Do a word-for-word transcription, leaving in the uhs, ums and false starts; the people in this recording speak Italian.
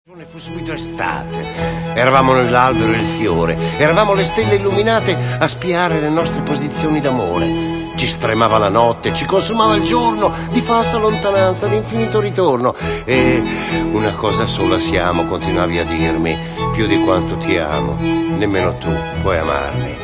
Fu subito estate, eravamo noi l'albero e il fiore, eravamo le stelle illuminate a spiare le nostre posizioni d'amore. Ci stremava la notte, ci consumava il giorno di falsa lontananza, di infinito ritorno. E una cosa sola siamo, continuavi a dirmi, più di quanto ti amo, nemmeno tu puoi amarmi.